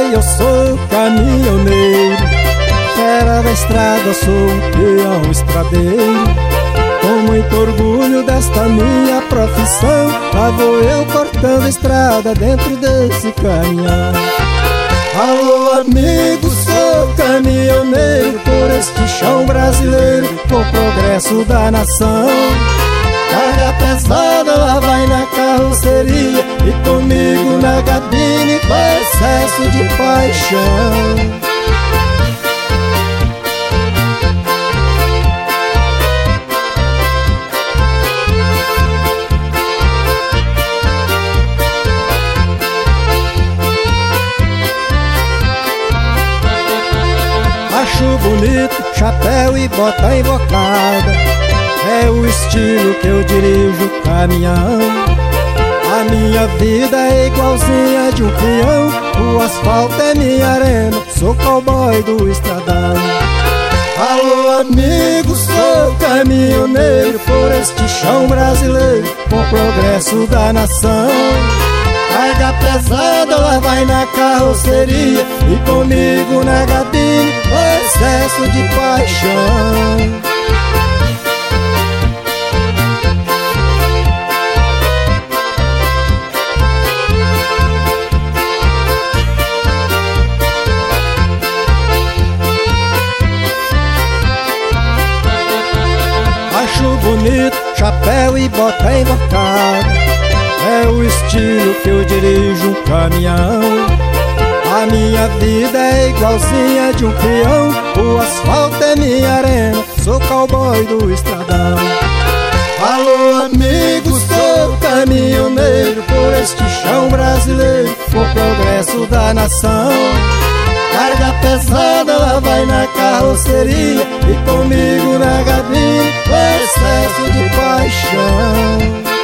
eu sou caminhoneiro, fera da estrada, sou um peão estradeiro. Com muito orgulho desta minha profissão, lá vou eu cortando a estrada dentro desse caminhão. Alô amigo, sou caminhoneiro por este chão brasileiro, com o progresso da nação. Carga pesada lá vai na carroceria, e comigo na cabine vai excesso de paixão. Acho bonito chapéu e bota invocada, é o estilo que eu dirijo o caminhão. A minha vida é igualzinha de um peão, o asfalto é minha arena, sou cowboy do estradão. Alô amigo, sou caminhoneiro por este chão brasileiro, com o progresso da nação. Carga pesada lá vai na carroceria, e comigo na cabine o excesso de paixão. Acho bonito chapéu e bota invocada, é o estilo que eu dirijo um caminhão. A minha vida é igualzinha de um peão, o asfalto é minha arena, sou cowboy do estradão. Alô amigo, sou caminhoneiro por este chão brasileiro, com o progresso da nação. Carga pesada lá vai na carroceria, e comigo na cabine o excesso de paixão.